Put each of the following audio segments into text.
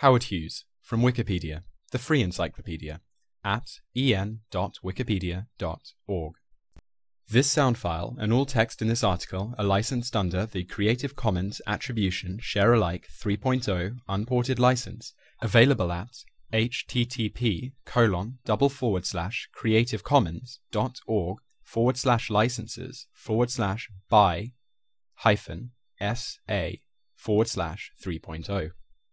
Howard Hughes, from Wikipedia, the free encyclopedia, at en.wikipedia.org. This sound file and all text in this article are licensed under the Creative Commons Attribution Share Alike 3.0 Unported License, available at http://creativecommons.org/licenses/by-sa/3.0.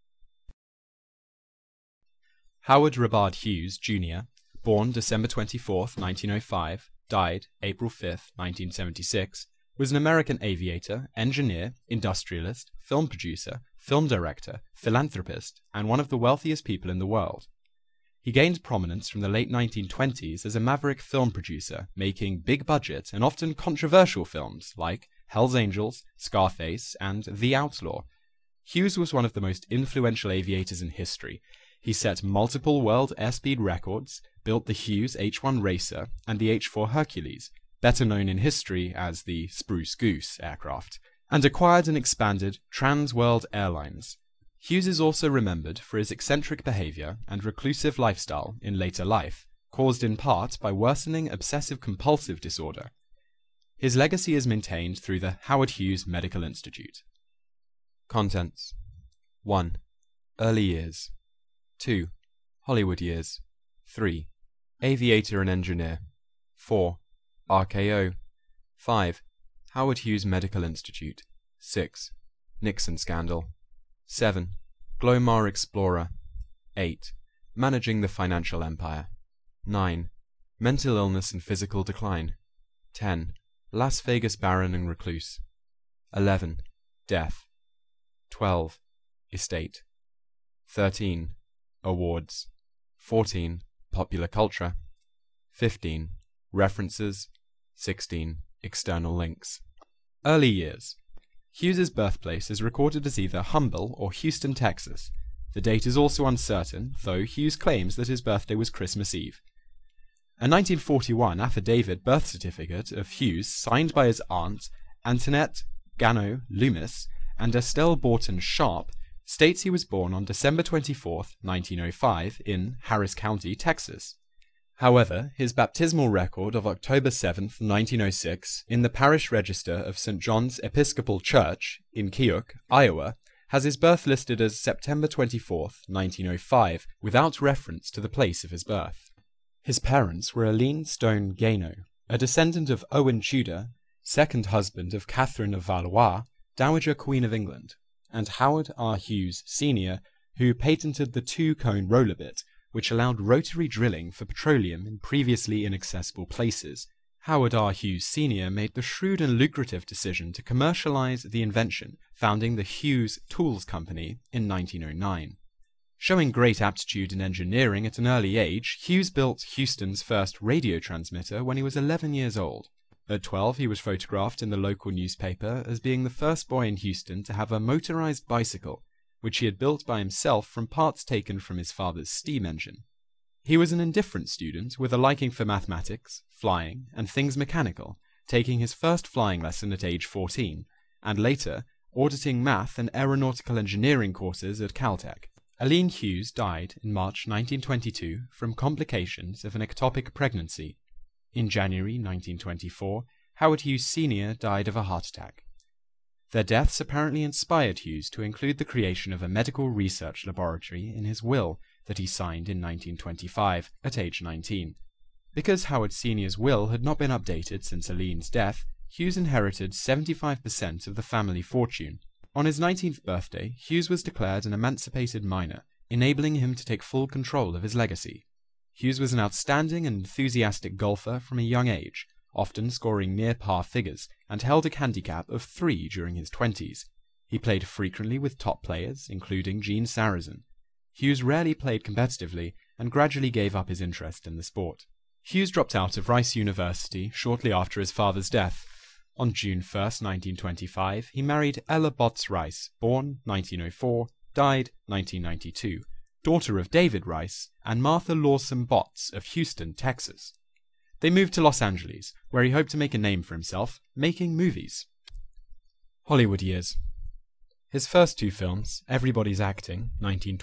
Howard Robard Hughes, Jr., born December 24, 1905, died April 5, 1976, was an American aviator, engineer, industrialist, film producer, film director, philanthropist, and one of the wealthiest people in the world. He gained prominence from the late 1920s as a maverick film producer, making big-budget and often controversial films like Hell's Angels, Scarface, and The Outlaw. Hughes was one of the most influential aviators in history. He set multiple world airspeed records, built the Hughes H-1 Racer and the H-4 Hercules, better known in history as the Spruce Goose aircraft, and acquired and expanded Trans World Airlines. Hughes is also remembered for his eccentric behavior and reclusive lifestyle in later life, caused in part by worsening obsessive-compulsive disorder. His legacy is maintained through the Howard Hughes Medical Institute. Contents: 1. Early years. 2. Hollywood years. 3. Aviator and engineer. 4. RKO. 5. Howard Hughes Medical Institute. 6. Nixon scandal. 7. Glomar Explorer. 8. Managing the financial empire. 9. Mental illness and physical decline. 10. Las Vegas baron and recluse. 11. Death. 12. Estate. 13. Awards. 14. Popular culture. 15. References. 16. External links. Early years. Hughes's birthplace is recorded as either Humble or Houston, Texas. The date is also uncertain, though Hughes claims that his birthday was Christmas Eve. A 1941 affidavit birth certificate of Hughes, signed by his aunt, Antoinette Gano Loomis, and Estelle Borton Sharp, states he was born on December 24, 1905, in Harris County, Texas. However, his baptismal record of October 7, 1906, in the parish register of St. John's Episcopal Church in Keokuk, Iowa, has his birth listed as September 24, 1905, without reference to the place of his birth. His parents were Aline Stone Gano, a descendant of Owen Tudor, second husband of Catherine of Valois, Dowager Queen of England, and Howard R. Hughes, Sr., who patented the two-cone roller bit, which allowed rotary drilling for petroleum in previously inaccessible places. Howard R. Hughes Sr. made the shrewd and lucrative decision to commercialize the invention, founding the Hughes Tools Company in 1909. Showing great aptitude in engineering at an early age, Hughes built Houston's first radio transmitter when he was 11 years old. At 12, he was photographed in the local newspaper as being the first boy in Houston to have a motorized bicycle, which he had built by himself from parts taken from his father's steam engine. He was an indifferent student with a liking for mathematics, flying, and things mechanical, taking his first flying lesson at age 14, and later auditing math and aeronautical engineering courses at Caltech. Aline Hughes died in March 1922 from complications of an ectopic pregnancy. In January 1924, Howard Hughes Sr. died of a heart attack. Their deaths apparently inspired Hughes to include the creation of a medical research laboratory in his will that he signed in 1925 at age 19. Because Howard Sr.'s will had not been updated since Aline's death, Hughes inherited 75% of the family fortune. On his 19th birthday, Hughes was declared an emancipated minor, enabling him to take full control of his legacy. Hughes was an outstanding and enthusiastic golfer from a young age, often scoring near-par figures, and held a handicap of 3 during his 20s. He played frequently with top players, including Gene Sarazen. Hughes rarely played competitively and gradually gave up his interest in the sport. Hughes dropped out of Rice University shortly after his father's death. On June 1, 1925, he married Ella Botts Rice, born 1904, died 1992, daughter of David Rice and Martha Lawson Botts of Houston, Texas. They moved to Los Angeles, where he hoped to make a name for himself, making movies. Hollywood years. His first two films, Everybody's Acting,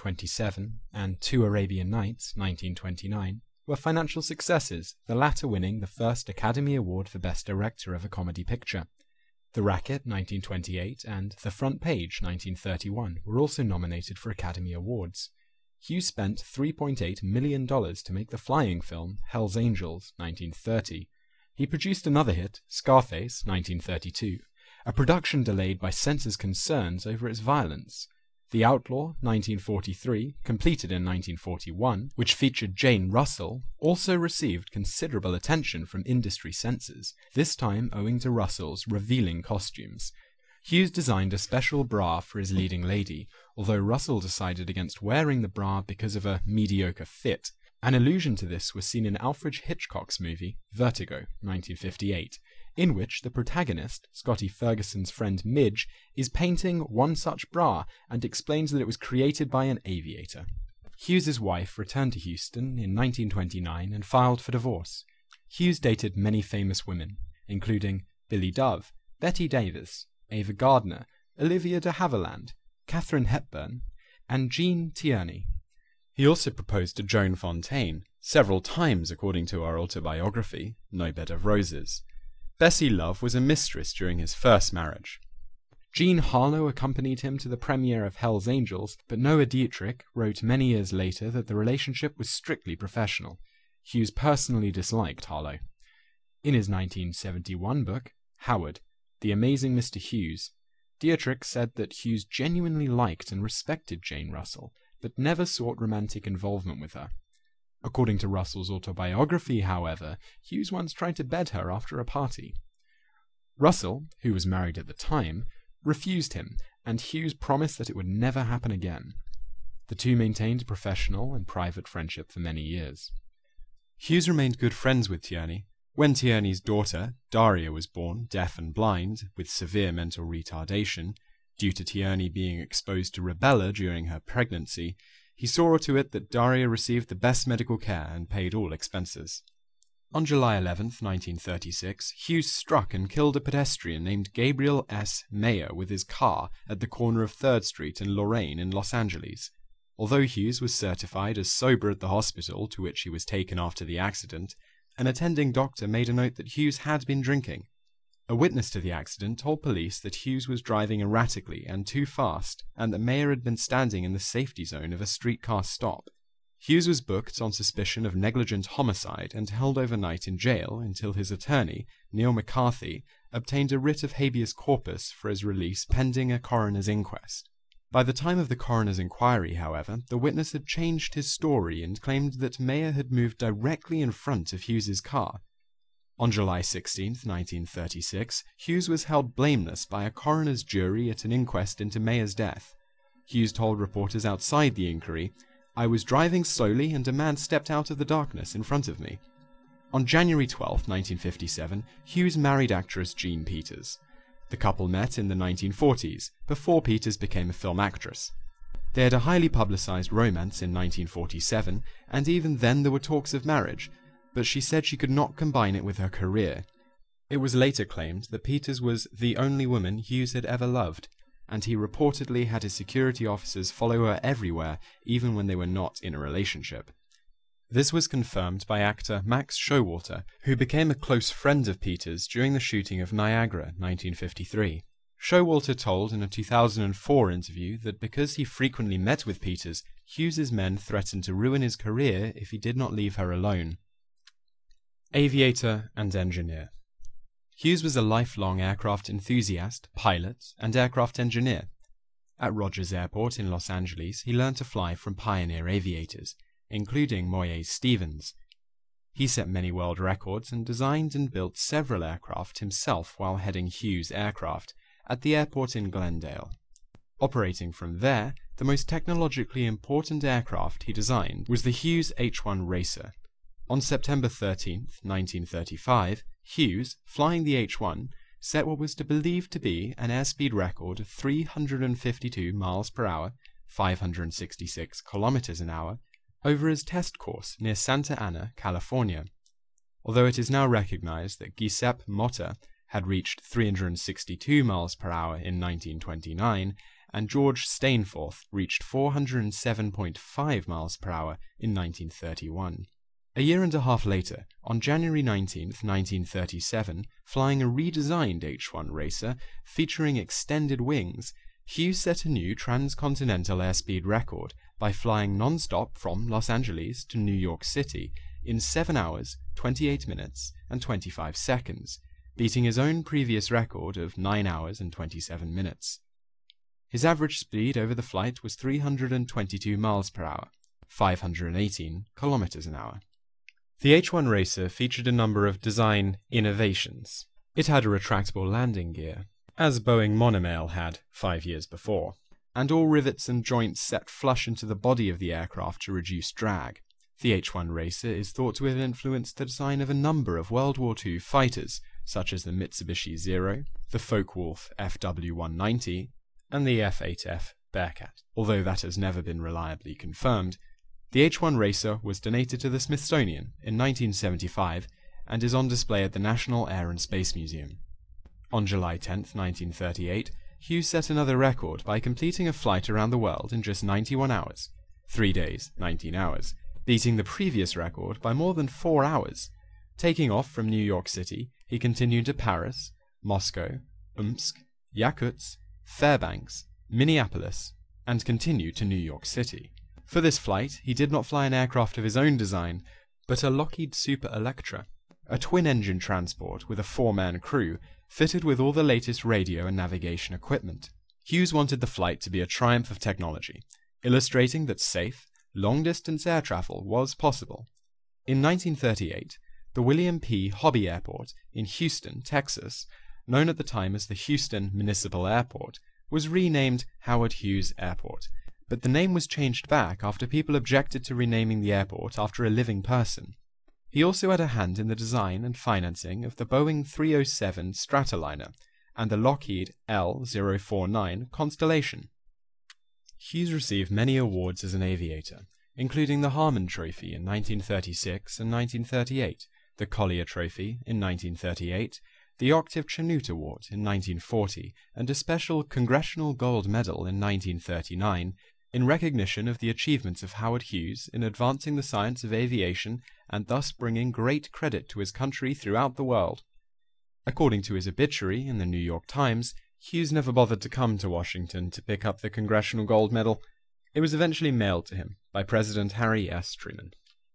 1927, and Two Arabian Nights, 1929, were financial successes, the latter winning the first Academy Award for Best Director of a Comedy Picture. The Racket, 1928, and The Front Page, 1931, were also nominated for Academy Awards. Hughes spent $3.8 million to make the flying film Hell's Angels, 1930. He produced another hit, Scarface, 1932, a production delayed by censors' concerns over its violence. The Outlaw, 1943, completed in 1941, which featured Jane Russell, also received considerable attention from industry censors, this time owing to Russell's revealing costumes. Hughes designed a special bra for his leading lady, although Russell decided against wearing the bra because of a mediocre fit. An allusion to this was seen in Alfred Hitchcock's movie, Vertigo, 1958, in which the protagonist, Scotty Ferguson's friend Midge, is painting one such bra and explains that it was created by an aviator. Hughes's wife returned to Houston in 1929 and filed for divorce. Hughes dated many famous women, including Billy Dove, Betty Davis, Ava Gardner, Olivia de Havilland, Katharine Hepburn, and Jean Tierney. He also proposed to Joan Fontaine, several times according to our autobiography, No Bed of Roses. Bessie Love was a mistress during his first marriage. Jean Harlow accompanied him to the premiere of Hell's Angels, but Noah Dietrich wrote many years later that the relationship was strictly professional. Hughes personally disliked Harlow. In his 1971 book, Howard, The Amazing Mr. Hughes, Dietrich said that Hughes genuinely liked and respected Jane Russell, but never sought romantic involvement with her. According to Russell's autobiography, however, Hughes once tried to bed her after a party. Russell, who was married at the time, refused him, and Hughes promised that it would never happen again. The two maintained professional and private friendship for many years. Hughes remained good friends with Tierney. When Tierney's daughter, Daria, was born, deaf and blind, with severe mental retardation, due to Tierney being exposed to rubella during her pregnancy, he saw to it that Daria received the best medical care and paid all expenses. On July 11, 1936, Hughes struck and killed a pedestrian named Gabriel S. Mayer with his car at the corner of 3rd Street and Lorraine in Los Angeles. Although Hughes was certified as sober at the hospital to which he was taken after the accident, an attending doctor made a note that Hughes had been drinking. A witness to the accident told police that Hughes was driving erratically and too fast, and that Mayer had been standing in the safety zone of a streetcar stop. Hughes was booked on suspicion of negligent homicide and held overnight in jail until his attorney, Neil McCarthy, obtained a writ of habeas corpus for his release pending a coroner's inquest. By the time of the coroner's inquiry, however, the witness had changed his story and claimed that Mayer had moved directly in front of Hughes's car. On July 16, 1936, Hughes was held blameless by a coroner's jury at an inquest into Mayer's death. Hughes told reporters outside the inquiry, "I was driving slowly and a man stepped out of the darkness in front of me." On January 12, 1957, Hughes married actress Jean Peters. The couple met in the 1940s, before Peters became a film actress. They had a highly publicized romance in 1947, and even then there were talks of marriage, but she said she could not combine it with her career. It was later claimed that Peters was the only woman Hughes had ever loved, and he reportedly had his security officers follow her everywhere, even when they were not in a relationship. This was confirmed by actor Max Showalter, who became a close friend of Peters during the shooting of Niagara, 1953. Showalter told in a 2004 interview that because he frequently met with Peters, Hughes's men threatened to ruin his career if he did not leave her alone. Aviator and engineer. Hughes was a lifelong aircraft enthusiast, pilot, and aircraft engineer. At Rogers Airport in Los Angeles, he learned to fly from pioneer aviators, including Moyes Stevens. He set many world records and designed and built several aircraft himself while heading Hughes Aircraft at the airport in Glendale. Operating from there, the most technologically important aircraft he designed was the Hughes H-1 Racer. On September 13, 1935, Hughes, flying the H-1, set what was believed to be an airspeed record of 352 miles per hour, 566 kilometers an hour, over his test course near Santa Ana, California. Although it is now recognized that Giuseppe Motta had reached 362 miles per hour in 1929, and George Stainforth reached 407.5 miles per hour in 1931. A year and a half later, on January 19, 1937, flying a redesigned H-1 Racer featuring extended wings, Hughes set a new transcontinental airspeed record by flying non-stop from Los Angeles to New York City in 7 hours, 28 minutes, and 25 seconds, beating his own previous record of 9 hours and 27 minutes. His average speed over the flight was 322 miles per hour, 518 kilometers an hour. The H-1 Racer featured a number of design innovations. It had a retractable landing gear, as Boeing Monomail had 5 years before, and all rivets and joints set flush into the body of the aircraft to reduce drag. The H-1 Racer is thought to have influenced the design of a number of World War II fighters, such as the Mitsubishi Zero, the Focke-Wulf FW-190, and the F-8F Bearcat. Although that has never been reliably confirmed, the H-1 Racer was donated to the Smithsonian in 1975 and is on display at the National Air and Space Museum. On July 10, 1938, Hughes set another record by completing a flight around the world in just 91 hours, 3 days, 19 hours, beating the previous record by more than 4 hours. Taking off from New York City, he continued to Paris, Moscow, Omsk, Yakutsk, Fairbanks, Minneapolis, and continued to New York City. For this flight, he did not fly an aircraft of his own design, but a Lockheed Super Electra, a twin-engine transport with a 4-man crew, fitted with all the latest radio and navigation equipment. Hughes wanted the flight to be a triumph of technology, illustrating that safe, long-distance air travel was possible. In 1938, the William P. Hobby Airport in Houston, Texas, known at the time as the Houston Municipal Airport, was renamed Howard Hughes Airport, but the name was changed back after people objected to renaming the airport after a living person. He also had a hand in the design and financing of the Boeing 307 Stratoliner and the Lockheed L-049 Constellation. Hughes received many awards as an aviator, including the Harmon Trophy in 1936 and 1938, the Collier Trophy in 1938, the Octave Chanute Award in 1940, and a special Congressional Gold Medal in 1939, in recognition of the achievements of Howard Hughes in advancing the science of aviation and thus bringing great credit to his country throughout the world. According to his obituary in the New York Times, Hughes never bothered to come to Washington to pick up the Congressional Gold Medal. It was eventually mailed to him by President Harry S. Truman.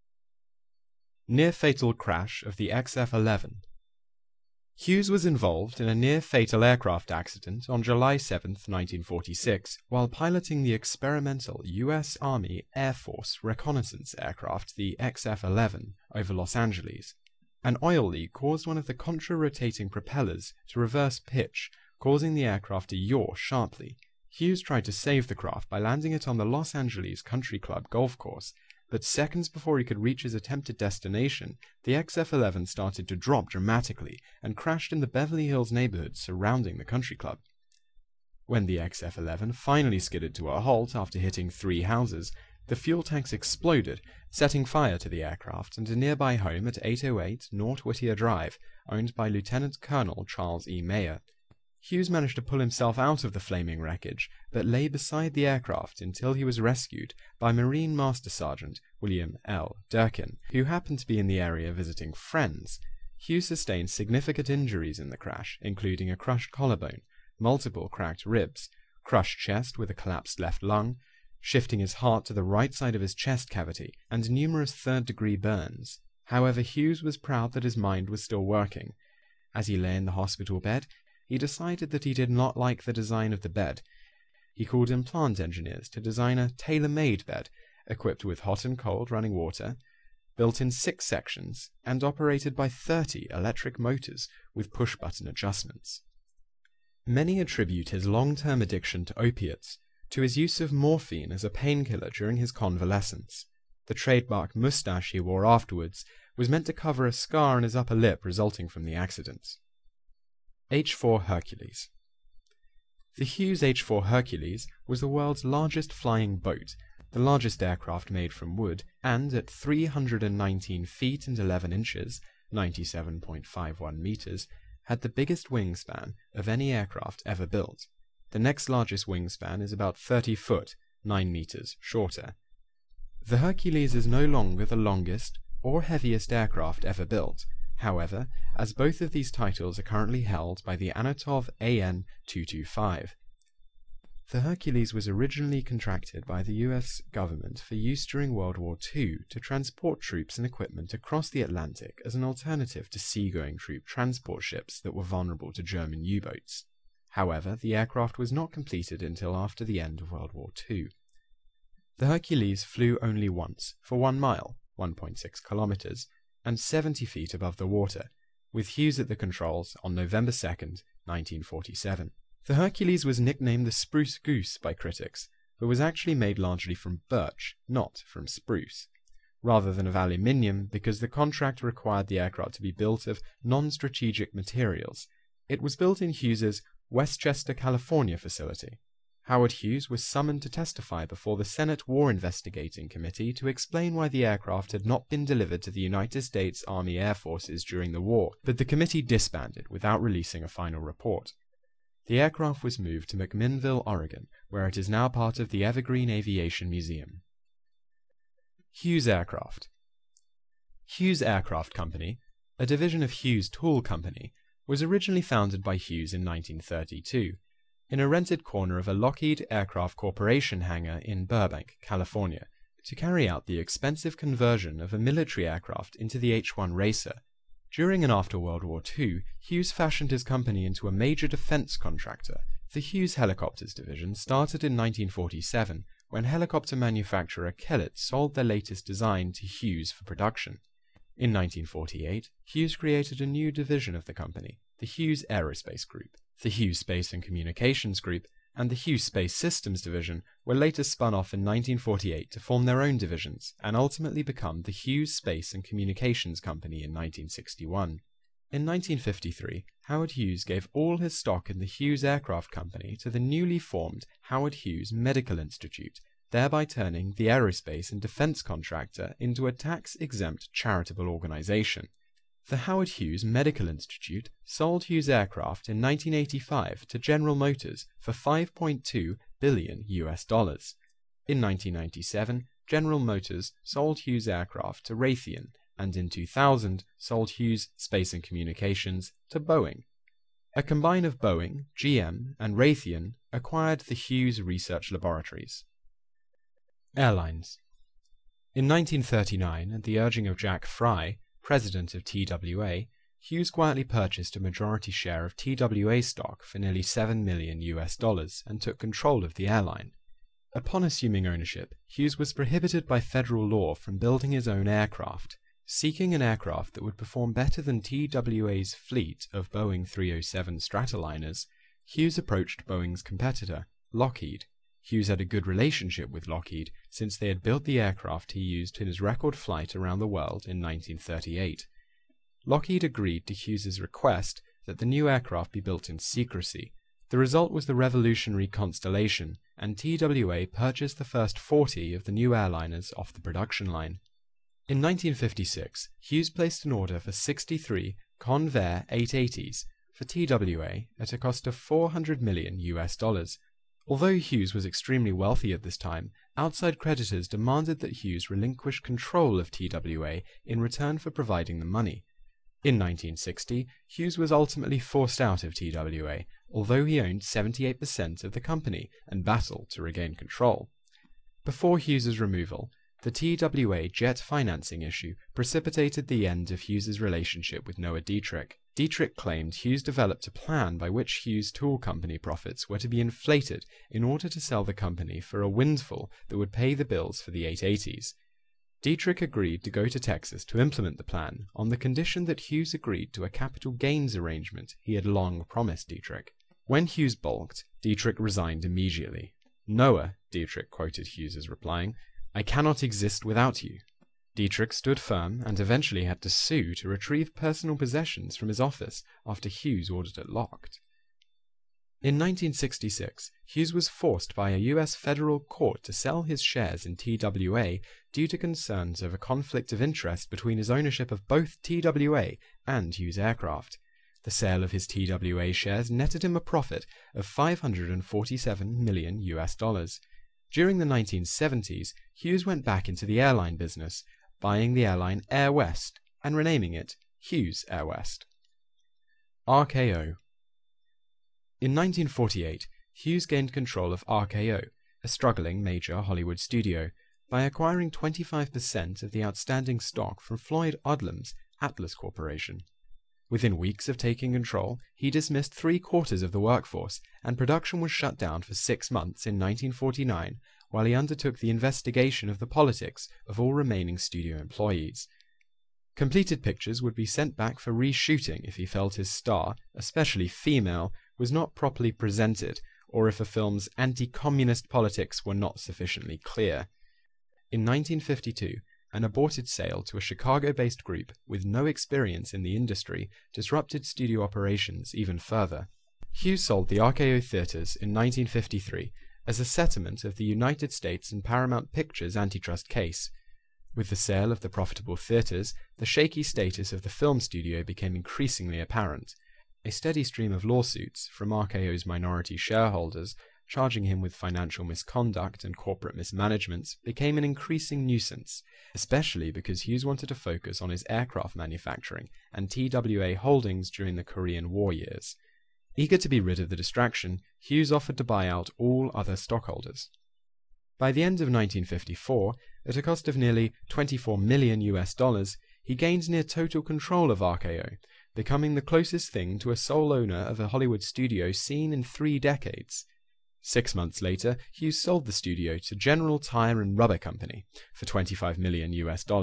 Near-fatal crash of the XF-11. Hughes was involved in a near-fatal aircraft accident on July 7, 1946, while piloting the experimental U.S. Army Air Force reconnaissance aircraft, the XF-11, over Los Angeles. An oil leak caused one of the contra-rotating propellers to reverse pitch, causing the aircraft to yaw sharply. Hughes tried to save the craft by landing it on the Los Angeles Country Club golf course, but seconds before he could reach his attempted destination, the XF-11 started to drop dramatically and crashed in the Beverly Hills neighborhood surrounding the country club. When the XF-11 finally skidded to a halt after hitting 3 houses, the fuel tanks exploded, setting fire to the aircraft and a nearby home at 808 North Whittier Drive, owned by Lieutenant Colonel Charles E. Mayer. Hughes managed to pull himself out of the flaming wreckage, but lay beside the aircraft until he was rescued by Marine Master Sergeant William L. Durkin, who happened to be in the area visiting friends. Hughes sustained significant injuries in the crash, including a crushed collarbone, multiple cracked ribs, crushed chest with a collapsed left lung, shifting his heart to the right side of his chest cavity, and numerous third-degree burns. However, Hughes was proud that his mind was still working. As he lay in the hospital bed, he decided that he did not like the design of the bed. He called in plant engineers to design a tailor-made bed, equipped with hot and cold running water, built in 6 sections, and operated by 30 electric motors with push-button adjustments. Many attribute his long-term addiction to opiates to his use of morphine as a painkiller during his convalescence. The trademark mustache he wore afterwards was meant to cover a scar on his upper lip resulting from the accident. H-4 Hercules. The Hughes H-4 Hercules was the world's largest flying boat, the largest aircraft made from wood, and at 319 feet and 11 inches, 97.51 meters, had the biggest wingspan of any aircraft ever built. The next largest wingspan is about 30 foot, 9 meters, shorter. The Hercules is no longer the longest or heaviest aircraft ever built, however, as both of these titles are currently held by the Antonov AN-225. The Hercules was originally contracted by the US government for use during World War II to transport troops and equipment across the Atlantic as an alternative to seagoing troop transport ships that were vulnerable to German U-boats. However, the aircraft was not completed until after the end of World War II. The Hercules flew only once, for 1 mile, 1.6 kilometers, and 70 feet above the water, with Hughes at the controls on November 2, 1947. The Hercules was nicknamed the Spruce Goose by critics, but was actually made largely from birch, not from spruce, rather than of aluminium because the contract required the aircraft to be built of non-strategic materials. It was built in Hughes's Westchester, California facility. Howard Hughes was summoned to testify before the Senate War Investigating Committee to explain why the aircraft had not been delivered to the United States Army Air Forces during the war, but the committee disbanded without releasing a final report. The aircraft was moved to McMinnville, Oregon, where it is now part of the Evergreen Aviation Museum. Hughes Aircraft. Hughes Aircraft Company, a division of Hughes Tool Company, was originally founded by Hughes in 1932, in a rented corner of a Lockheed Aircraft Corporation hangar in Burbank, California, to carry out the expensive conversion of a military aircraft into the H-1 Racer. During and after World War II, Hughes fashioned his company into a major defense contractor. The Hughes Helicopters division started in 1947, when helicopter manufacturer Kellett sold their latest design to Hughes for production. In 1948, Hughes created a new division of the company, the Hughes Aerospace Group. The Hughes Space and Communications Group and the Hughes Space Systems Division were later spun off in 1948 to form their own divisions and ultimately become the Hughes Space and Communications Company in 1961. In 1953, Howard Hughes gave all his stock in the Hughes Aircraft Company to the newly formed Howard Hughes Medical Institute, thereby turning the aerospace and defense contractor into a tax-exempt charitable organization. The Howard Hughes Medical Institute sold Hughes Aircraft in 1985 to General Motors for $5.2 billion. In 1997, General Motors sold Hughes Aircraft to Raytheon, and in 2000 sold Hughes Space and Communications to Boeing. A combine of Boeing, GM, and Raytheon acquired the Hughes Research Laboratories. Airlines. In 1939, at the urging of Jack Fry, president of TWA, Hughes quietly purchased a majority share of TWA stock for nearly $7 million and took control of the airline. Upon assuming ownership, Hughes was prohibited by federal law from building his own aircraft. Seeking an aircraft that would perform better than TWA's fleet of Boeing 307 Stratoliners, Hughes approached Boeing's competitor, Lockheed. Hughes had a good relationship with Lockheed since they had built the aircraft he used in his record flight around the world in 1938. Lockheed agreed to Hughes's request that the new aircraft be built in secrecy. The result was the revolutionary Constellation, and TWA purchased the first 40 of the new airliners off the production line. In 1956, Hughes placed an order for 63 Convair 880s for TWA at a cost of $400 million. Although Hughes was extremely wealthy at this time, outside creditors demanded that Hughes relinquish control of TWA in return for providing the money. In 1960, Hughes was ultimately forced out of TWA, although he owned 78% of the company and battled to regain control. Before Hughes's removal, the TWA jet financing issue precipitated the end of Hughes's relationship with Noah Dietrich. Dietrich claimed Hughes developed a plan by which Hughes Tool Company profits were to be inflated in order to sell the company for a windfall that would pay the bills for the 880s. Dietrich agreed to go to Texas to implement the plan on the condition that Hughes agreed to a capital gains arrangement he had long promised Dietrich. When Hughes balked, Dietrich resigned immediately. "Noah," Dietrich quoted Hughes as replying, "I cannot exist without you." Dietrich stood firm and eventually had to sue to retrieve personal possessions from his office after Hughes ordered it locked. In 1966, Hughes was forced by a U.S. federal court to sell his shares in TWA due to concerns over conflict of interest between his ownership of both TWA and Hughes Aircraft. The sale of his TWA shares netted him a profit of $547 million. During the 1970s, Hughes went back into the airline business, buying the airline Air West and renaming it Hughes Air West. RKO. In 1948, Hughes gained control of RKO, a struggling major Hollywood studio, by acquiring 25% of the outstanding stock from Floyd Odlum's Atlas Corporation. Within weeks of taking control, he dismissed 3/4 of the workforce, and production was shut down for 6 months in 1949 while he undertook the investigation of the politics of all remaining studio employees. Completed pictures would be sent back for reshooting if he felt his star, especially female, was not properly presented, or if a film's anti-communist politics were not sufficiently clear. In 1952, an aborted sale to a Chicago-based group with no experience in the industry disrupted studio operations even further. Hughes sold the RKO Theatres in 1953 as a settlement of the United States and Paramount Pictures antitrust case. With the sale of the profitable theatres, the shaky status of the film studio became increasingly apparent. A steady stream of lawsuits from RKO's minority shareholders, charging him with financial misconduct and corporate mismanagement, became an increasing nuisance, especially because Hughes wanted to focus on his aircraft manufacturing and TWA holdings during the Korean War years. Eager to be rid of the distraction, Hughes offered to buy out all other stockholders. By the end of 1954, at a cost of nearly $24 million, he gained near total control of RKO, becoming the closest thing to a sole owner of a Hollywood studio seen in 3 decades. 6 months later, Hughes sold the studio to General Tire and Rubber Company for $25 million.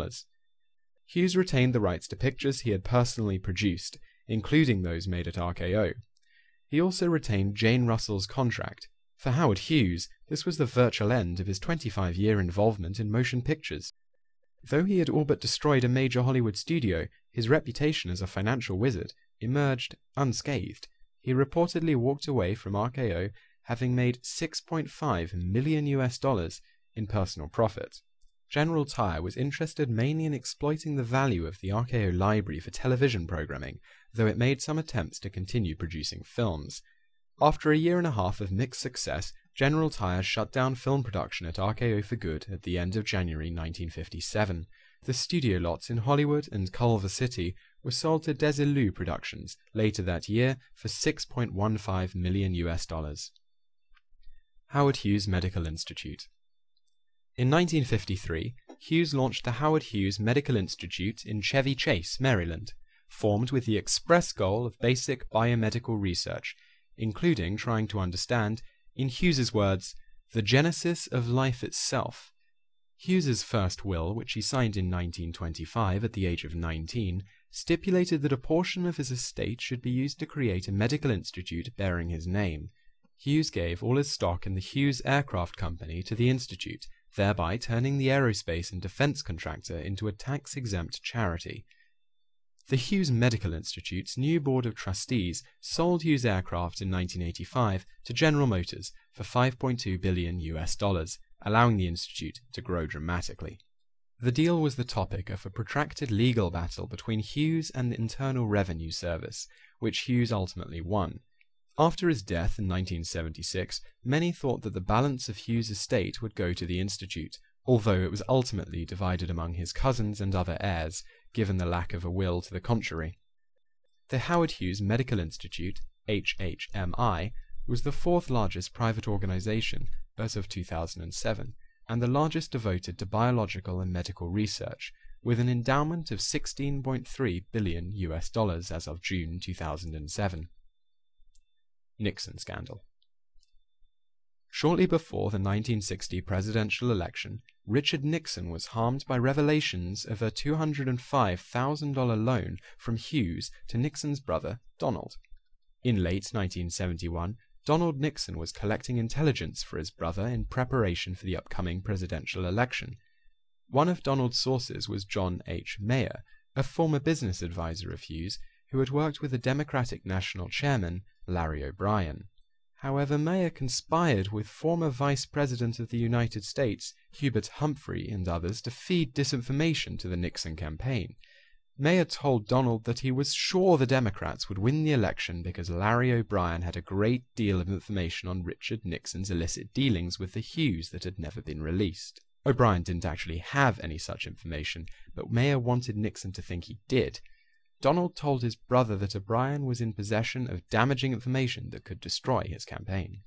Hughes retained the rights to pictures he had personally produced, including those made at RKO. He also retained Jane Russell's contract. For Howard Hughes, this was the virtual end of his 25-year involvement in motion pictures. Though he had all but destroyed a major Hollywood studio, his reputation as a financial wizard emerged unscathed. He reportedly walked away from RKO having made $6.5 million in personal profit. General Tire was interested mainly in exploiting the value of the RKO library for television programming, though it made some attempts to continue producing films. After a year and a half of mixed success, General Tire shut down film production at RKO for good at the end of January 1957. The studio lots in Hollywood and Culver City were sold to Desilu Productions later that year for $6.15 million. Howard Hughes Medical Institute. In 1953, Hughes launched the Howard Hughes Medical Institute in Chevy Chase, Maryland, formed with the express goal of basic biomedical research, including trying to understand, in Hughes's words, the genesis of life itself. Hughes's first will, which he signed in 1925 at the age of 19, stipulated that a portion of his estate should be used to create a medical institute bearing his name. Hughes gave all his stock in the Hughes Aircraft Company to the institute, thereby turning the aerospace and defense contractor into a tax-exempt charity. The Hughes Medical Institute's new board of trustees sold Hughes Aircraft in 1985 to General Motors for $5.2 billion, allowing the institute to grow dramatically. The deal was the topic of a protracted legal battle between Hughes and the Internal Revenue Service, which Hughes ultimately won. After his death in 1976, many thought that the balance of Hughes' estate would go to the institute, although it was ultimately divided among his cousins and other heirs, given the lack of a will to the contrary. The Howard Hughes Medical Institute, HHMI, was the 4th largest private organization as of 2007, and the largest devoted to biological and medical research, with an endowment of $16.3 billion as of June 2007. Nixon scandal. Shortly before the 1960 presidential election, Richard Nixon was harmed by revelations of a $205,000 loan from Hughes to Nixon's brother, Donald. In late 1971, Donald Nixon was collecting intelligence for his brother in preparation for the upcoming presidential election. One of Donald's sources was John H. Mayer, a former business advisor of Hughes, who had worked with the Democratic National Chairman, Larry O'Brien. However, Mayer conspired with former Vice President of the United States, Hubert Humphrey, and others to feed disinformation to the Nixon campaign. Mayer told Donald that he was sure the Democrats would win the election because Larry O'Brien had a great deal of information on Richard Nixon's illicit dealings with the Hughes that had never been released. O'Brien didn't actually have any such information, but Mayer wanted Nixon to think he did. Donald told his brother that O'Brien was in possession of damaging information that could destroy his campaign.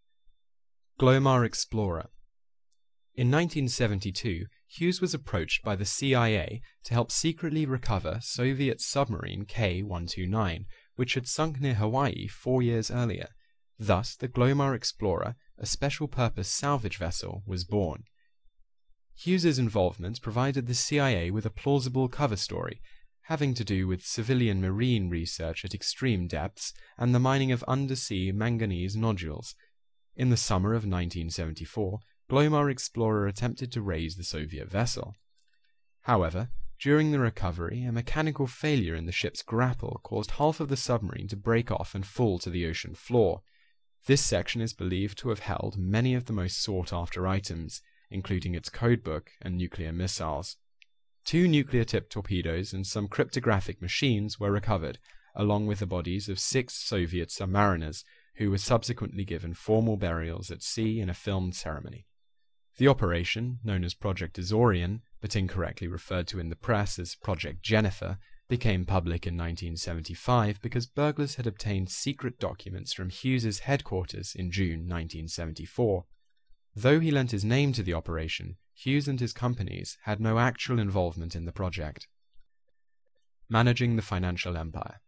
Glomar Explorer. In 1972, Hughes was approached by the CIA to help secretly recover Soviet submarine K-129, which had sunk near Hawaii 4 years earlier. Thus, the Glomar Explorer, a special-purpose salvage vessel, was born. Hughes's involvement provided the CIA with a plausible cover story, having to do with civilian marine research at extreme depths and the mining of undersea manganese nodules. In the summer of 1974, Glomar Explorer attempted to raise the Soviet vessel. However, during the recovery, a mechanical failure in the ship's grapple caused half of the submarine to break off and fall to the ocean floor. This section is believed to have held many of the most sought-after items, including its codebook and nuclear missiles. 2 nuclear-tipped torpedoes and some cryptographic machines were recovered, along with the bodies of 6 Soviet submariners, who were subsequently given formal burials at sea in a filmed ceremony. The operation, known as Project Azorian, but incorrectly referred to in the press as Project Jennifer, became public in 1975 because burglars had obtained secret documents from Hughes's headquarters in June 1974. Though he lent his name to the operation, Hughes and his companies had no actual involvement in the project. Managing the financial empire.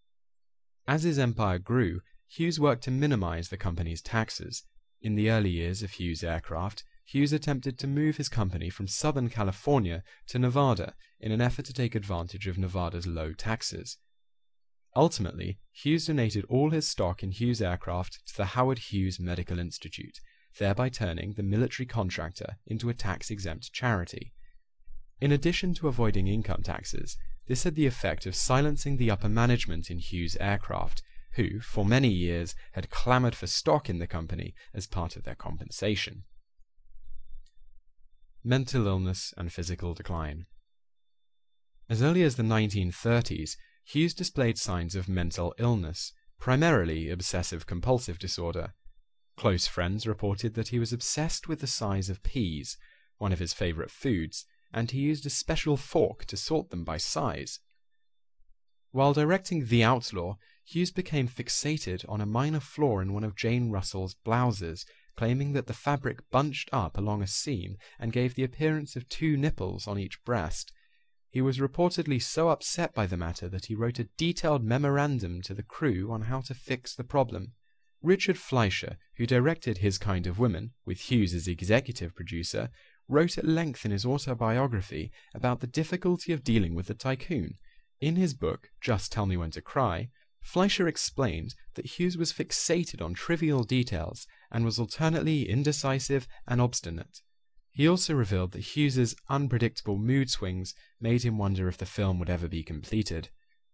As his empire grew, Hughes worked to minimize the company's taxes. In the early years of Hughes Aircraft, Hughes attempted to move his company from Southern California to Nevada in an effort to take advantage of Nevada's low taxes. Ultimately, Hughes donated all his stock in Hughes Aircraft to the Howard Hughes Medical Institute, thereby turning the military contractor into a tax-exempt charity. In addition to avoiding income taxes, this had the effect of silencing the upper management in Hughes Aircraft, who, for many years, had clamored for stock in the company as part of their compensation. Mental illness and physical decline. As early as the 1930s, Hughes displayed signs of mental illness, primarily obsessive-compulsive disorder. Close friends reported that he was obsessed with the size of peas, one of his favorite foods, and he used a special fork to sort them by size. While directing The Outlaw, Hughes became fixated on a minor flaw in one of Jane Russell's blouses, claiming that the fabric bunched up along a seam and gave the appearance of 2 nipples on each breast. He was reportedly so upset by the matter that he wrote a detailed memorandum to the crew on how to fix the problem. Richard Fleischer, who directed His Kind of Women, with Hughes as executive producer, wrote at length in his autobiography about the difficulty of dealing with the tycoon. In his book, Just Tell Me When to Cry, Fleischer explained that Hughes was fixated on trivial details and was alternately indecisive and obstinate. He also revealed that Hughes's unpredictable mood swings made him wonder if the film would ever be completed.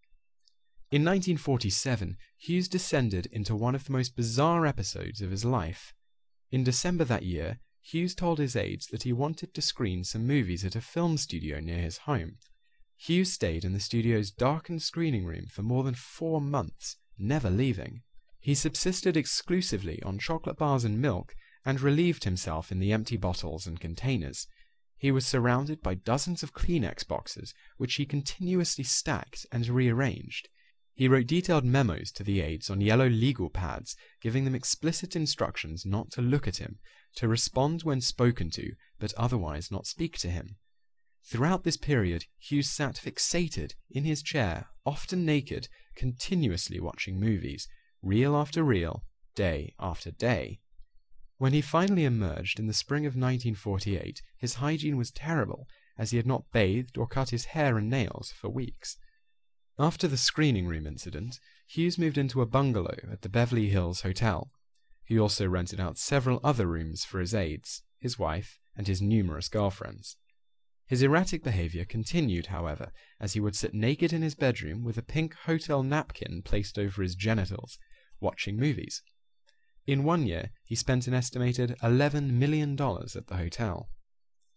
In 1947, Hughes descended into one of the most bizarre episodes of his life. In December that year, Hughes told his aides that he wanted to screen some movies at a film studio near his home. Hughes stayed in the studio's darkened screening room for more than 4 months, never leaving. He subsisted exclusively on chocolate bars and milk, and relieved himself in the empty bottles and containers. He was surrounded by dozens of Kleenex boxes, which he continuously stacked and rearranged. He wrote detailed memos to the aides on yellow legal pads, giving them explicit instructions not to look at him, to respond when spoken to, but otherwise not speak to him. Throughout this period, Hughes sat fixated in his chair, often naked, continuously watching movies, reel after reel, day after day. When he finally emerged in the spring of 1948, his hygiene was terrible, as he had not bathed or cut his hair and nails for weeks. After the screening room incident, Hughes moved into a bungalow at the Beverly Hills Hotel. He also rented out several other rooms for his aides, his wife, and his numerous girlfriends. His erratic behavior continued, however, as he would sit naked in his bedroom with a pink hotel napkin placed over his genitals, watching movies. In 1 year, he spent an estimated $11 million at the hotel.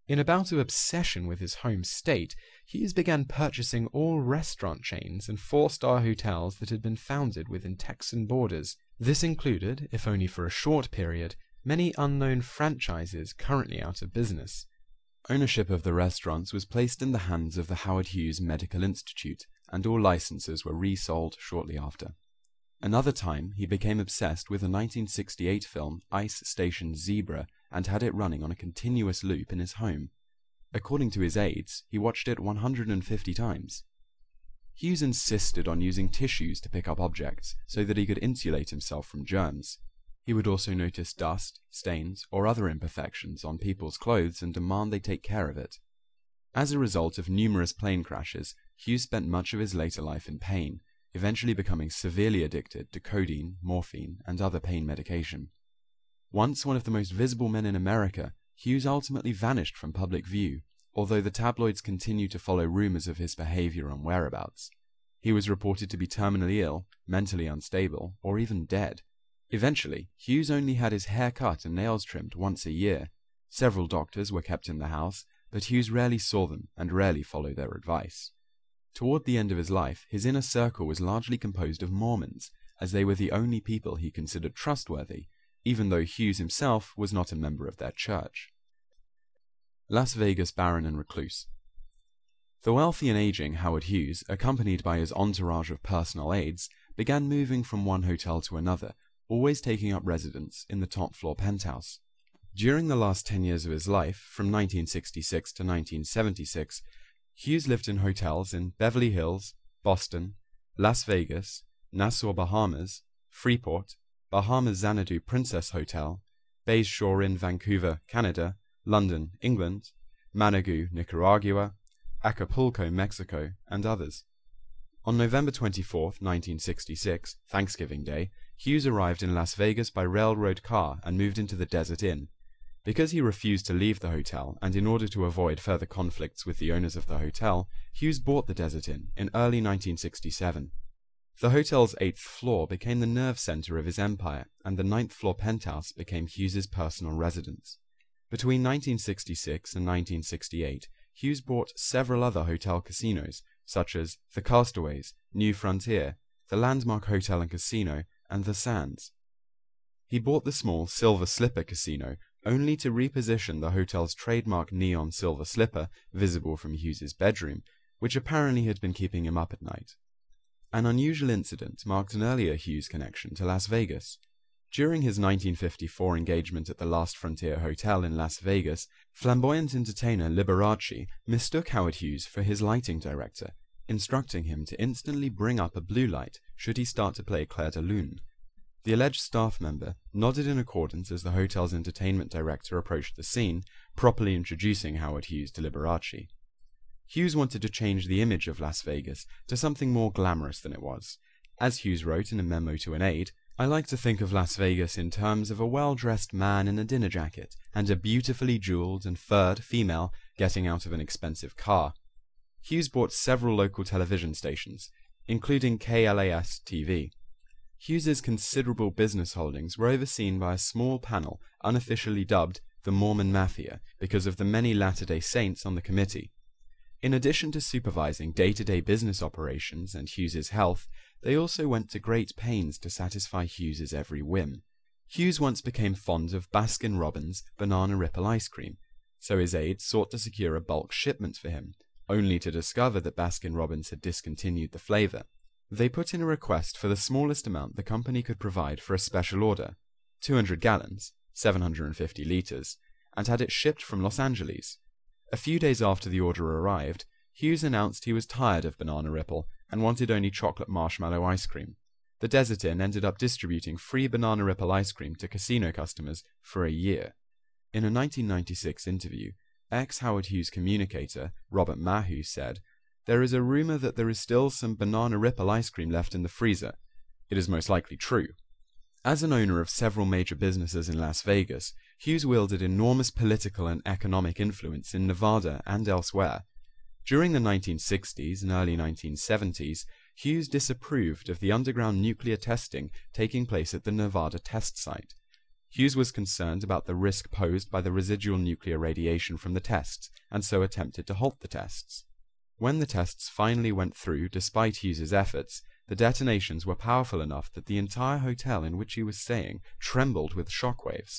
In a bout of obsession with his home state, Hughes began purchasing all restaurant chains and four-star hotels that had been founded within Texan borders. This included, if only for a short period, many unknown franchises currently out of business. Ownership of the restaurants was placed in the hands of the Howard Hughes Medical Institute, and all licenses were resold shortly after. Another time, he became obsessed with the 1968 film Ice Station Zebra and had it running on a continuous loop in his home. According to his aides, he watched it 150 times. Hughes insisted on using tissues to pick up objects so that he could insulate himself from germs. He would also notice dust, stains, or other imperfections on people's clothes and demand they take care of it. As a result of numerous plane crashes, Hughes spent much of his later life in pain, eventually becoming severely addicted to codeine, morphine, and other pain medication. Once one of the most visible men in America, Hughes ultimately vanished from public view, although the tabloids continued to follow rumors of his behavior and whereabouts. He was reported to be terminally ill, mentally unstable, or even dead. Eventually, Hughes only had his hair cut and nails trimmed once a year. Several doctors were kept in the house, but Hughes rarely saw them and rarely followed their advice. Toward the end of his life, his inner circle was largely composed of Mormons, as they were the only people he considered trustworthy, even though Hughes himself was not a member of their church. Las Vegas Baron and Recluse. The wealthy and aging Howard Hughes, accompanied by his entourage of personal aides, began moving from one hotel to another, always taking up residence in the top-floor penthouse. During the last 10 years of his life, from 1966 to 1976, Hughes lived in hotels in Beverly Hills, Boston, Las Vegas, Nassau, Bahamas, Freeport, Bahamas Xanadu Princess Hotel, Bays Shore in Vancouver, Canada, London, England, Managua, Nicaragua, Acapulco, Mexico, and others. On November 24, 1966, Thanksgiving Day, Hughes arrived in Las Vegas by railroad car and moved into the Desert Inn. Because he refused to leave the hotel, and in order to avoid further conflicts with the owners of the hotel, Hughes bought the Desert Inn in early 1967. The hotel's 8th floor became the nerve center of his empire, and the 9th floor penthouse became Hughes's personal residence. Between 1966 and 1968, Hughes bought several other hotel casinos, such as the Castaways, New Frontier, the Landmark Hotel and Casino, and the Sands. He bought the small Silver Slipper Casino only to reposition the hotel's trademark neon silver slipper visible from Hughes's bedroom, which apparently had been keeping him up at night. An unusual incident marked an earlier Hughes connection to Las Vegas. During his 1954 engagement at the Last Frontier Hotel in Las Vegas, flamboyant entertainer Liberace mistook Howard Hughes for his lighting director, instructing him to instantly bring up a blue light should he start to play Clair de Lune. The alleged staff member nodded in accordance as the hotel's entertainment director approached the scene, properly introducing Howard Hughes to Liberace. Hughes wanted to change the image of Las Vegas to something more glamorous than it was. As Hughes wrote in a memo to an aide, "I like to think of Las Vegas in terms of a well-dressed man in a dinner jacket and a beautifully jeweled and furred female getting out of an expensive car." Hughes bought several local television stations, including KLAS-TV. Hughes's considerable business holdings were overseen by a small panel unofficially dubbed the Mormon Mafia because of the many Latter-day Saints on the committee. In addition to supervising day-to-day business operations and Hughes's health, they also went to great pains to satisfy Hughes's every whim. Hughes once became fond of Baskin-Robbins banana ripple ice cream, so his aides sought to secure a bulk shipment for him, only to discover that Baskin-Robbins had discontinued the flavor. They put in a request for the smallest amount the company could provide for a special order, 200 gallons, 750 liters, and had it shipped from Los Angeles. A few days after the order arrived, Hughes announced he was tired of banana ripple and wanted only chocolate marshmallow ice cream. The Desert Inn ended up distributing free banana ripple ice cream to casino customers for a year. In a 1996 interview, ex-Howard Hughes communicator Robert Maheu said, "There is a rumor that there is still some banana ripple ice cream left in the freezer. It is most likely true." As an owner of several major businesses in Las Vegas, Hughes wielded enormous political and economic influence in Nevada and elsewhere. During the 1960s and early 1970s, Hughes disapproved of the underground nuclear testing taking place at the Nevada test site. Hughes was concerned about the risk posed by the residual nuclear radiation from the tests, and so attempted to halt the tests. When the tests finally went through, despite Hughes's efforts, the detonations were powerful enough that the entire hotel in which he was staying trembled with shockwaves.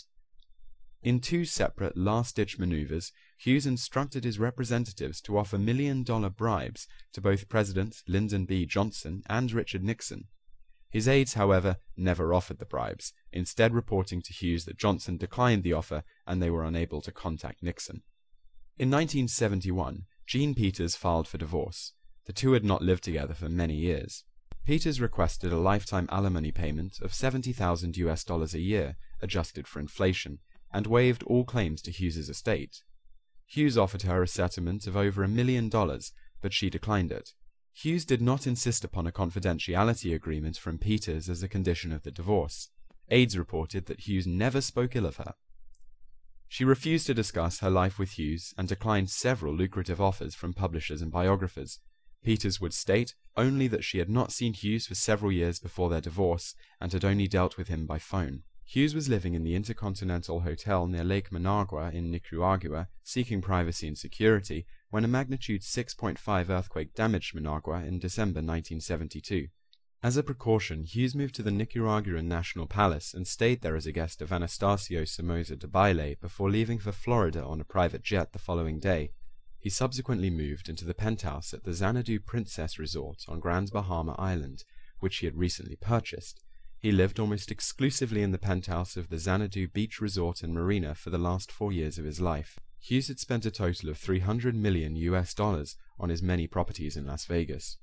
In 2 separate last-ditch maneuvers, Hughes instructed his representatives to offer $1 million bribes to both Presidents Lyndon B. Johnson and Richard Nixon. His aides, however, never offered the bribes, instead reporting to Hughes that Johnson declined the offer and they were unable to contact Nixon. In 1971, Jean Peters filed for divorce. The two had not lived together for many years. Peters requested a lifetime alimony payment of $70,000 a year, adjusted for inflation, and waived all claims to Hughes's estate. Hughes offered her a settlement of over $1 million, but she declined it. Hughes did not insist upon a confidentiality agreement from Peters as a condition of the divorce. Aides reported that Hughes never spoke ill of her. She refused to discuss her life with Hughes and declined several lucrative offers from publishers and biographers. Peters would state only that she had not seen Hughes for several years before their divorce and had only dealt with him by phone. Hughes was living in the Intercontinental Hotel near Lake Managua in Nicaragua, seeking privacy and security, when a magnitude 6.5 earthquake damaged Managua in December 1972. As a precaution, Hughes moved to the Nicaraguan National Palace and stayed there as a guest of Anastasio Somoza Debayle before leaving for Florida on a private jet the following day. He subsequently moved into the penthouse at the Xanadu Princess Resort on Grand Bahama Island, which he had recently purchased. He lived almost exclusively in the penthouse of the Xanadu Beach Resort and Marina for the last 4 years of his life. Hughes had spent a total of $300 million on his many properties in Las Vegas.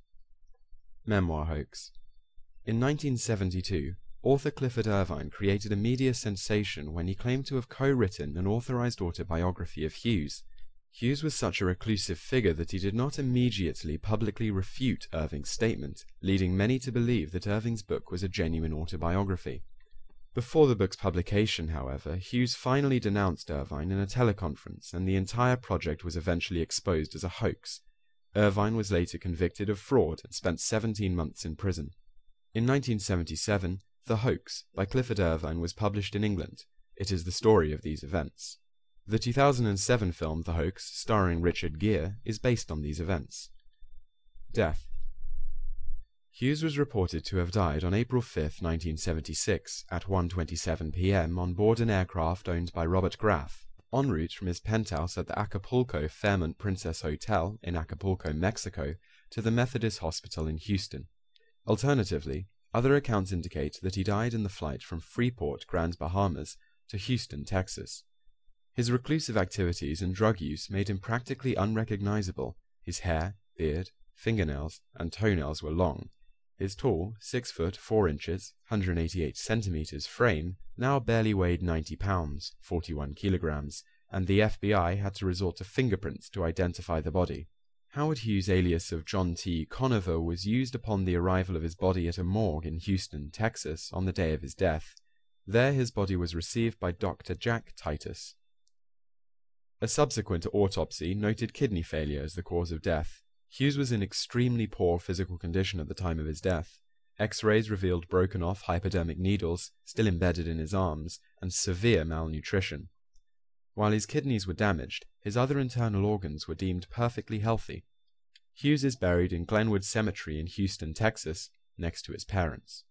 Memoir hoax. In 1972, author Clifford Irvine created a media sensation when he claimed to have co-written an authorized autobiography of Hughes. Hughes was such a reclusive figure that he did not immediately publicly refute Irving's statement, leading many to believe that Irving's book was a genuine autobiography. Before the book's publication, however, Hughes finally denounced Irvine in a teleconference, and the entire project was eventually exposed as a hoax. Irvine was later convicted of fraud and spent 17 months in prison. In 1977, The Hoax by Clifford Irvine was published in England. It is the story of these events. The 2007 film The Hoax, starring Richard Gere, is based on these events. Death. Hughes was reported to have died on April 5, 1976, at 1:27 p.m. on board an aircraft owned by Robert Graff, en route from his penthouse at the Acapulco Fairmont Princess Hotel in Acapulco, Mexico, to the Methodist Hospital in Houston. Alternatively, other accounts indicate that he died in the flight from Freeport, Grand Bahamas, to Houston, Texas. His reclusive activities and drug use made him practically unrecognizable. His hair, beard, fingernails, and toenails were long. His tall, 6 foot 4 inches, 188 centimeters frame now barely weighed 90 pounds, 41 kilograms, and the FBI had to resort to fingerprints to identify the body. Howard Hughes' alias of John T. Conover was used upon the arrival of his body at a morgue in Houston, Texas, on the day of his death. There his body was received by Dr. Jack Titus. A subsequent autopsy noted kidney failure as the cause of death. Hughes was in extremely poor physical condition at the time of his death. X-rays revealed broken-off hypodermic needles, still embedded in his arms, and severe malnutrition. While his kidneys were damaged, his other internal organs were deemed perfectly healthy. Hughes is buried in Glenwood Cemetery in Houston, Texas, next to his parents.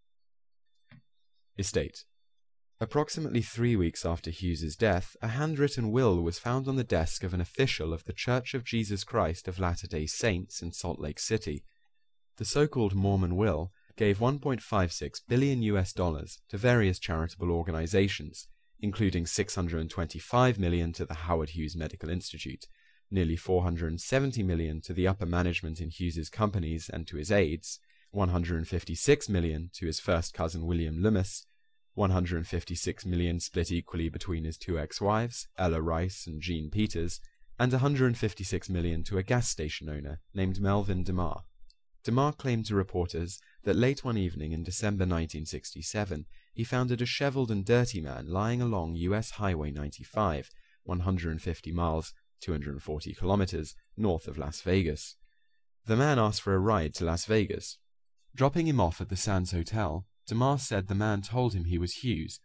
Estate. Approximately 3 weeks after Hughes's death, a handwritten will was found on the desk of an official of the Church of Jesus Christ of Latter-day Saints in Salt Lake City. The so-called Mormon will gave $1.56 billion to various charitable organizations, including $625 million to the Howard Hughes Medical Institute, nearly $470 million to the upper management in Hughes's companies and to his aides, $156 million to his first cousin William Loomis, $156 million split equally between his 2 ex-wives, Ella Rice and Jean Peters, and $156 million to a gas station owner named Melvin DeMar. DeMar claimed to reporters that late one evening in December 1967, he found a disheveled and dirty man lying along U.S. Highway 95, 150 miles, 240 kilometers, north of Las Vegas. The man asked for a ride to Las Vegas. Dropping him off at the Sands Hotel, DeMar said the man told him he was Hughes.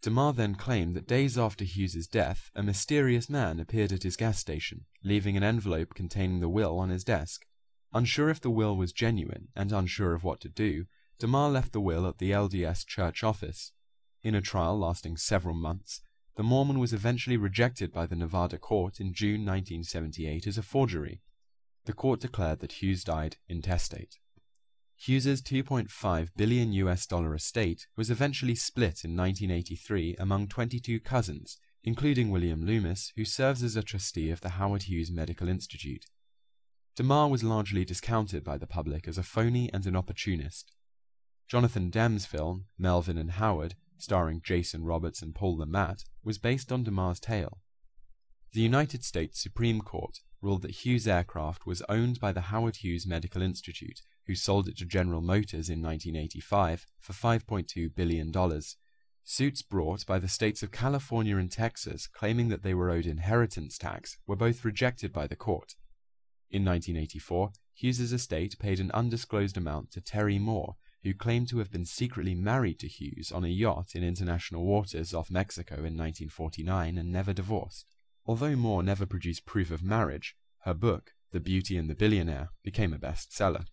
DeMar then claimed that days after Hughes's death, a mysterious man appeared at his gas station, leaving an envelope containing the will on his desk. Unsure if the will was genuine and unsure of what to do, DeMar left the will at the LDS church office. In a trial lasting several months, the Mormon was eventually rejected by the Nevada court in June 1978 as a forgery. The court declared that Hughes died intestate. Hughes's $2.5 billion estate was eventually split in 1983 among 22 cousins, including William Loomis, who serves as a trustee of the Howard Hughes Medical Institute. DeMar was largely discounted by the public as a phony and an opportunist. Jonathan Demme's film, Melvin and Howard, starring Jason Roberts and Paul Le Mat, was based on DeMar's tale. The United States Supreme Court ruled that Hughes Aircraft was owned by the Howard Hughes Medical Institute, who sold it to General Motors in 1985 for $5.2 billion. Suits brought by the states of California and Texas claiming that they were owed inheritance tax were both rejected by the court. In 1984, Hughes's estate paid an undisclosed amount to Terry Moore, who claimed to have been secretly married to Hughes on a yacht in international waters off Mexico in 1949 and never divorced. Although Moore never produced proof of marriage, her book, The Beauty and the Billionaire, became a bestseller.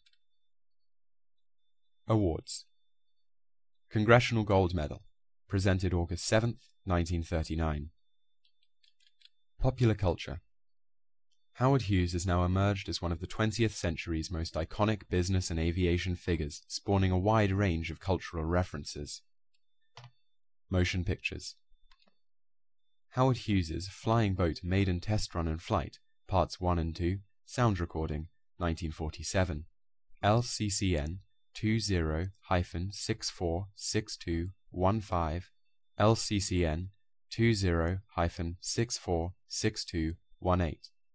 Awards. Congressional Gold Medal, presented August 7, 1939. Popular culture. Howard Hughes has now emerged as one of the 20th century's most iconic business and aviation figures, spawning a wide range of cultural references. Motion pictures. Howard Hughes's Flying Boat Maiden Test Run and Flight, Parts 1 and 2, sound recording, 1947. LCCN 20-646215, LCCN 20-646218.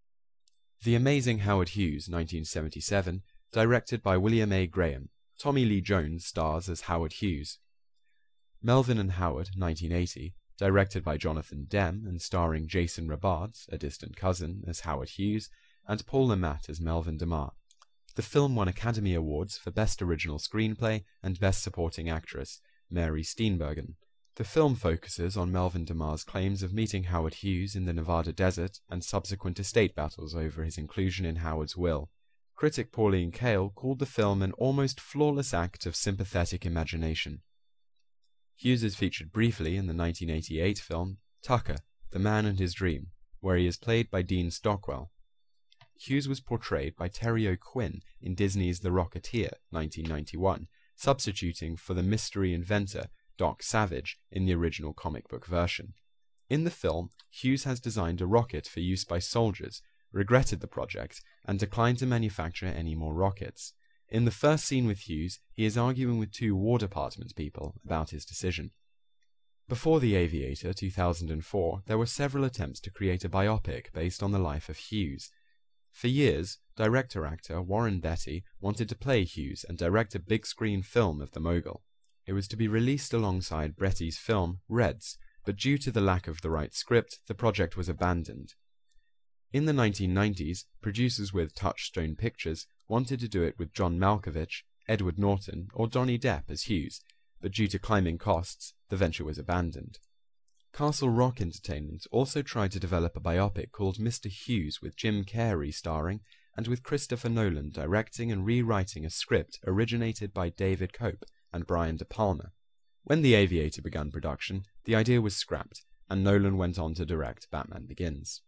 The Amazing Howard Hughes, 1977, directed by William A. Graham. Tommy Lee Jones stars as Howard Hughes. Melvin and Howard, 1980, directed by Jonathan Demme and starring Jason Robards, a distant cousin, as Howard Hughes, and Paul Le Mat as Melvin DeMar. The film won Academy Awards for Best Original Screenplay and Best Supporting Actress, Mary Steenburgen. The film focuses on Melvin DeMar's claims of meeting Howard Hughes in the Nevada desert and subsequent estate battles over his inclusion in Howard's will. Critic Pauline Kael called the film an almost flawless act of sympathetic imagination. Hughes is featured briefly in the 1988 film Tucker, The Man and His Dream, where he is played by Dean Stockwell. Hughes was portrayed by Terry O'Quinn in Disney's The Rocketeer, 1991, substituting for the mystery inventor Doc Savage in the original comic book version. In the film, Hughes has designed a rocket for use by soldiers, regretted the project, and declined to manufacture any more rockets. In the first scene with Hughes, he is arguing with two War Department people about his decision. Before The Aviator, 2004, there were several attempts to create a biopic based on the life of Hughes. For years, director-actor Warren Beatty wanted to play Hughes and direct a big-screen film of the mogul. It was to be released alongside Beatty's film Reds, but due to the lack of the right script, the project was abandoned. In the 1990s, producers with Touchstone Pictures wanted to do it with John Malkovich, Edward Norton, or Johnny Depp as Hughes, but due to climbing costs, the venture was abandoned. Castle Rock Entertainment also tried to develop a biopic called Mr. Hughes with Jim Carrey starring, and with Christopher Nolan directing and rewriting a script originated by David Cope and Brian De Palma. When The Aviator began production, the idea was scrapped, and Nolan went on to direct Batman Begins.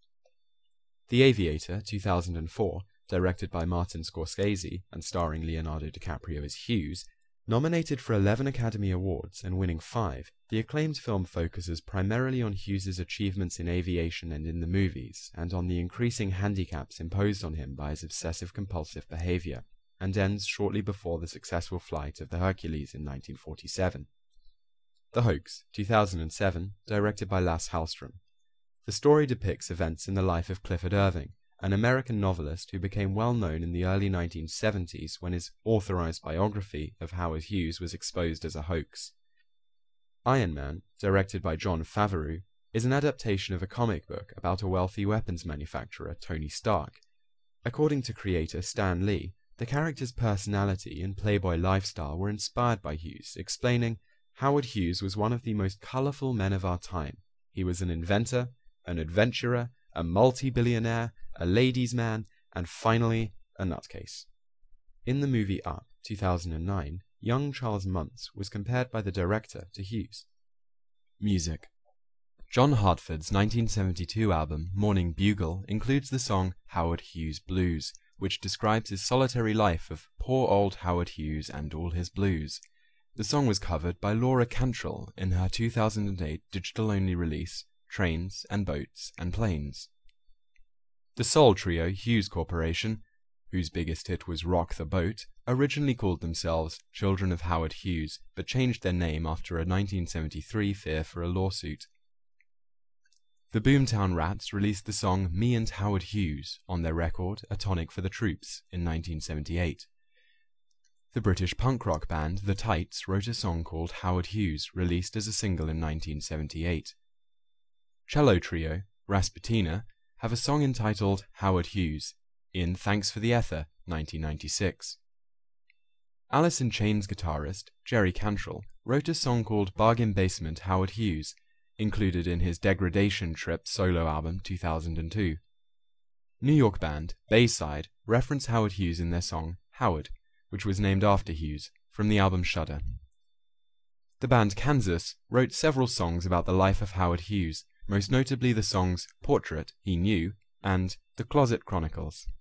The Aviator, 2004, directed by Martin Scorsese and starring Leonardo DiCaprio as Hughes, nominated for 11 Academy Awards and winning 5, the acclaimed film focuses primarily on Hughes's achievements in aviation and in the movies, and on the increasing handicaps imposed on him by his obsessive-compulsive behavior, and ends shortly before the successful flight of the Hercules in 1947. The Hoax, 2007, directed by Lasse Hallström. The story depicts events in the life of Clifford Irving, an American novelist who became well known in the early 1970s when his authorized biography of Howard Hughes was exposed as a hoax. Iron Man, directed by Jon Favreau, is an adaptation of a comic book about a wealthy weapons manufacturer, Tony Stark. According to creator Stan Lee, the character's personality and playboy lifestyle were inspired by Hughes, explaining, Howard Hughes was one of the most colourful men of our time. He was an inventor, an adventurer, a multi-billionaire, a ladies' man, and finally, a nutcase. In the movie Up, 2009, young Charles Muntz was compared by the director to Hughes. Music. John Hartford's 1972 album, Morning Bugle, includes the song Howard Hughes Blues, which describes his solitary life of poor old Howard Hughes and all his blues. The song was covered by Laura Cantrell in her 2008 digital-only release, Trains and Boats and Planes. The soul trio Hughes Corporation, whose biggest hit was Rock the Boat, originally called themselves Children of Howard Hughes, but changed their name after a 1973 fear for a lawsuit. The Boomtown Rats released the song Me and Howard Hughes on their record A Tonic for the Troops in 1978. The British punk rock band The Tights wrote a song called Howard Hughes, released as a single in 1978. Cello trio Rasputina have a song entitled Howard Hughes in Thanks for the Ether, 1996. Alice in Chains guitarist Jerry Cantrell wrote a song called Bargain Basement Howard Hughes, included in his Degradation Trip solo album 2002. New York band Bayside reference Howard Hughes in their song Howard, which was named after Hughes, from the album Shudder. The band Kansas wrote several songs about the life of Howard Hughes, most notably the songs Portrait, He Knew, and The Closet Chronicles.